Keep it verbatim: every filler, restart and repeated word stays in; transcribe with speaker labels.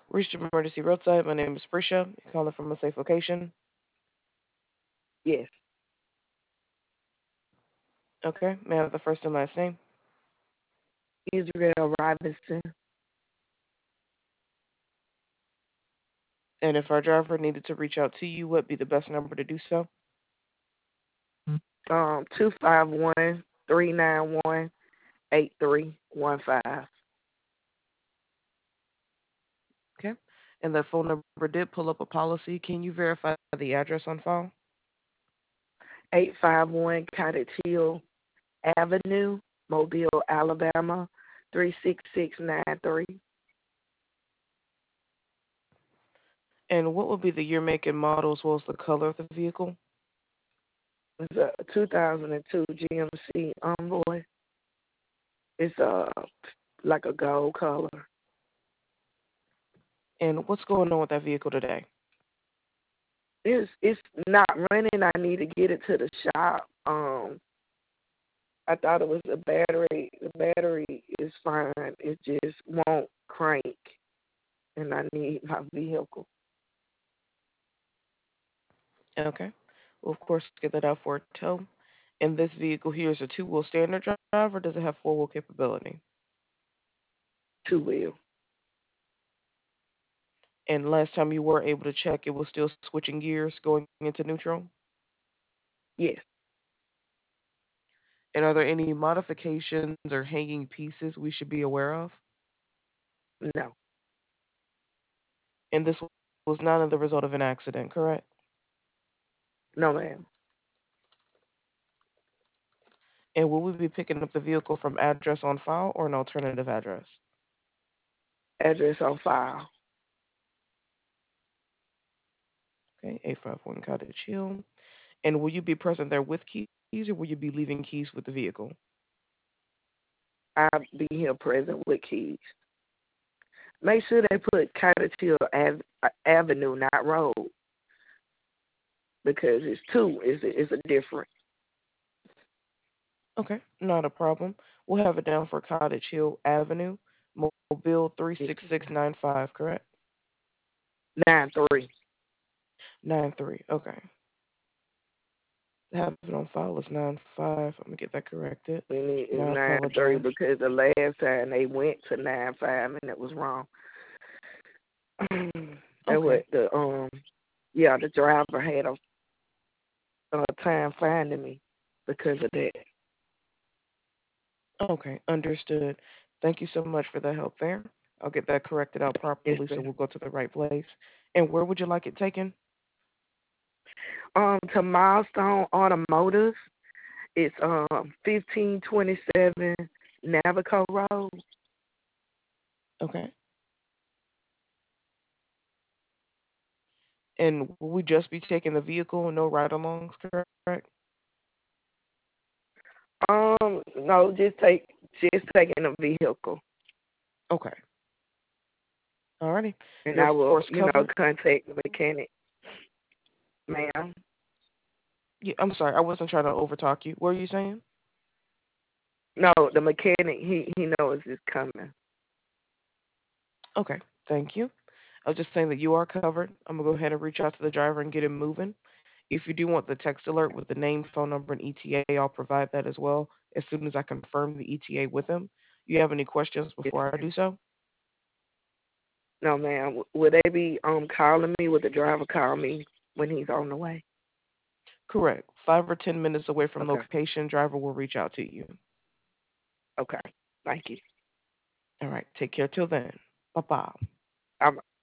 Speaker 1: Reached emergency roadside. My name is Prisha. Calling from a safe location.
Speaker 2: Yes.
Speaker 1: Okay. May I have the first and last name?
Speaker 2: Israel Robinson.
Speaker 1: And if our driver needed to reach out to you, what would be the best number to do so?
Speaker 2: Um, two five one three nine one eight three one five.
Speaker 1: Okay. And that phone number did pull up a policy. Can you verify the address on file?
Speaker 2: Eight five one Cottage Hill Avenue, Mobile, Alabama, three six six nine three.
Speaker 1: And what would be the year, make, and model as well as the color of the vehicle?
Speaker 2: It's a two thousand two G M C Envoy. It's a like a gold color.
Speaker 1: And what's going on with that vehicle today?
Speaker 2: It's it's not running. I need to get it to the shop. Um, I thought it was a battery. The battery is fine. It just won't crank, and I need my vehicle.
Speaker 1: Okay. We'll, of course, get that out for a tow. And this vehicle here is a two-wheel standard drive, or does it have four-wheel capability?
Speaker 2: Two wheel.
Speaker 1: And last time you were able to check, it was still switching gears going into neutral?
Speaker 2: Yes.
Speaker 1: And are there any modifications or hanging pieces we should be aware of?
Speaker 2: No.
Speaker 1: And this was not the result of an accident, correct?
Speaker 2: No, ma'am.
Speaker 1: And will we be picking up the vehicle from address on file or an alternative address?
Speaker 2: Address on file.
Speaker 1: Okay, eight five one Cottage Hill. And will you be present there with keys or will you be leaving keys with the vehicle?
Speaker 2: I'll be here present with keys. Make sure they put Cottage Hill Ave- Avenue, not road, because it's two. It's a, it's a different.
Speaker 1: Okay, not a problem. We'll have it down for Cottage Hill Avenue, Mobile three six six nine five, correct?
Speaker 2: Nine three.
Speaker 1: Nine three. Okay. Have it on file as nine five. I'm gonna get that corrected.
Speaker 2: We need
Speaker 1: And
Speaker 2: is
Speaker 1: I
Speaker 2: nine three
Speaker 1: apologize.
Speaker 2: because the last time they went to nine five and it was wrong. And
Speaker 1: Okay.
Speaker 2: what the um yeah, the driver had a, a time finding me because of that.
Speaker 1: Okay. Understood. Thank you so much for the help there. I'll get that corrected out
Speaker 2: Yes,
Speaker 1: properly so
Speaker 2: sir.
Speaker 1: we'll go to the right place. And where would you like it taken?
Speaker 2: Um, to Milestone Automotive, it's um fifteen twenty seven Navico Road.
Speaker 1: Okay. And will we just be taking the vehicle, no ride alongs, correct?
Speaker 2: Um, no, just take just taking a vehicle,
Speaker 1: Okay. Alrighty.
Speaker 2: and
Speaker 1: You're
Speaker 2: I
Speaker 1: of
Speaker 2: will,
Speaker 1: course
Speaker 2: you know,
Speaker 1: covered.
Speaker 2: contact the mechanic, ma'am.
Speaker 1: Yeah, I'm sorry, I wasn't trying to overtalk you. What were you saying?
Speaker 2: No, the mechanic, he he knows it's coming.
Speaker 1: Okay. Thank you. I was just saying that you are covered. I'm gonna go ahead and reach out to the driver and get him moving. If you do want the text alert with the name, phone number, and E T A, I'll provide that as well as soon as I confirm the E T A with him. You have any questions
Speaker 2: Yes,
Speaker 1: before I
Speaker 2: ma'am.
Speaker 1: do so?
Speaker 2: No, ma'am. Will they be um calling me? Will the driver call me when he's on the way?
Speaker 1: Correct. Five or ten minutes away from
Speaker 2: Okay.
Speaker 1: location, driver will reach out to you.
Speaker 2: Okay. Thank you.
Speaker 1: All right. Take care till then. Bye bye.
Speaker 2: I'm